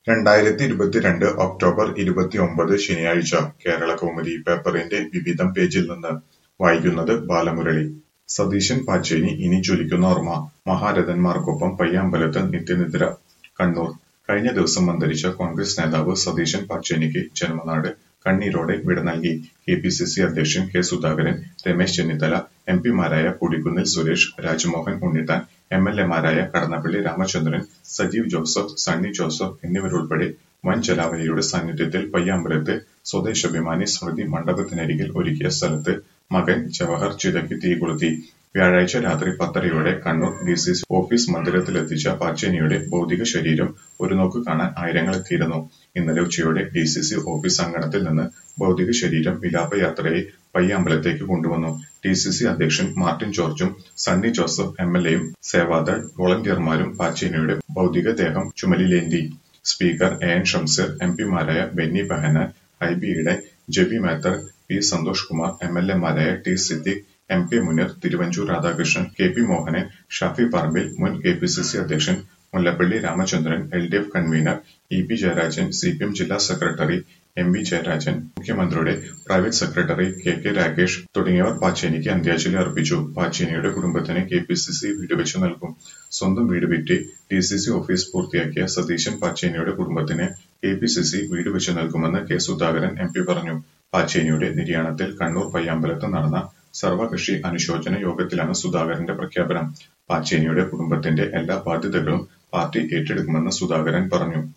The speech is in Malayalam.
2022 ഒക്ടോബർ 29 ശനിയാഴ്ച കേരളകൗമുദി പേപ്പറിന്റെ വിവിധം പേജിൽ നിന്ന് വായിക്കുന്നത് ബാലമുരളി. സതീശൻ പാച്ചേനി ഇനി ജ്വലിക്കുന്ന ഓർമ്മ. മഹാരഥന്മാർക്കൊപ്പം പയ്യാമ്പലത്ത് നിത്യനിദ്ര. കണ്ണൂർ. കഴിഞ്ഞ ദിവസം അന്തരിച്ച കോൺഗ്രസ് നേതാവ് സതീശൻ പാച്ചേനിക്ക് ജന്മനാട് കണ്ണീരോടെ വിട നൽകി. കെപിസിസി അധ്യക്ഷൻ കെ സുധാകരൻ, രമേശ് ചെന്നിത്തല, എംപിമാരായ കൊടിക്കുന്നിൽ സുരേഷ്, രാജ്മോഹൻ ഉണ്ണിത്താൻ, എംഎൽഎമാരായ കടന്നപ്പള്ളി രാമചന്ദ്രൻ, സജീവ് ജോസഫ്, സണ്ണി ജോസഫ് എന്നിവരുൾപ്പെടെ വൻ ജനാവലിയുടെ സാന്നിധ്യത്തിൽ പയ്യാമ്പലത്ത് സ്വദേശാഭിമാനി സ്മൃതി മണ്ഡപത്തിനരികിൽ ഒരുക്കിയ സ്ഥലത്ത് മകൻ ജവഹർ ചിതയ്ക്ക് തീകൊളുത്തി. വ്യാഴാഴ്ച രാത്രി 10:30 കണ്ണൂർ ഡിസിസി ഓഫീസ് മന്ദിരത്തിലെത്തിച്ച പാച്ചേനിയുടെ ഭൗതിക ശരീരം ഒരു നോക്ക് കാണാൻ ആയിരങ്ങൾ എത്തിയിരുന്നു. ഇന്നലെ ഉച്ചയോടെ ഡിസിസി ഓഫീസ് അങ്കണത്തിൽ നിന്ന് ഭൗതിക ശരീരം വിലാപയാത്രയായി പയ്യാമ്പലത്തേക്ക് കൊണ്ടുവന്നു. ഡിസിസി അധ്യക്ഷൻ മാർട്ടിൻ ജോർജും സണ്ണി ജോസഫ് എംഎൽഎയും സേവാദൾ വോളണ്ടിയർമാരും പാച്ചേനിയുടെ ഭൗതികദേഹം ചുമലിലേന്തി. സ്പീക്കർ എൻ ഷംസീർ, എംപിമാരായ ബെന്നി ബെഹനാൻ, ഹൈബി ഈഡൻ, ജെബി മേത്തർ, പി സന്തോഷ് കുമാർ, എംഎൽഎമാരായ T Siddique, M K Muneer, Thiruvanchoor Radhakrishnan, K P Mohanan, Shafi Parambil, മുൻ കെപിസിസി അധ്യക്ഷൻ Mullappally Ramachandran, LDF convener E P Jayarajan, CPM ജില്ലാ സെക്രട്ടറി എം വി ജയരാജൻ, മുഖ്യമന്ത്രിയുടെ private secretary K K Ragesh തുടങ്ങിയവർ പാച്ചേനിക്ക് അന്ത്യാഞ്ജലി അർപ്പിച്ചു. പാച്ചേനിയുടെ കുടുംബത്തിന് കെപിസിസി വീട് വെച്ചു നൽകും. സ്വന്തം വീട് വിറ്റ് ഡിസിസി ഓഫീസ് പൂർത്തിയാക്കിയ സതീശൻ പാച്ചേനിയുടെ കുടുംബത്തിന് കെപിസിസി വീട് വെച്ചു നൽകുമെന്ന് കെ സുധാകരൻ എംപി പറഞ്ഞു. പാച്ചേനിയുടെ നിര്യാണത്തിൽ കണ്ണൂർ പയ്യാമ്പലത്ത് നടന്ന സർവകക്ഷി അനുശോചന യോഗത്തിലാണ് സുധാകരന്റെ പ്രഖ്യാപനം. പാച്ചേനിയുടെ കുടുംബത്തിന്റെ എല്ലാ ബാധ്യതകളും പാർട്ടി ഏറ്റെടുക്കുമെന്ന് സുധാകരൻ പറഞ്ഞു.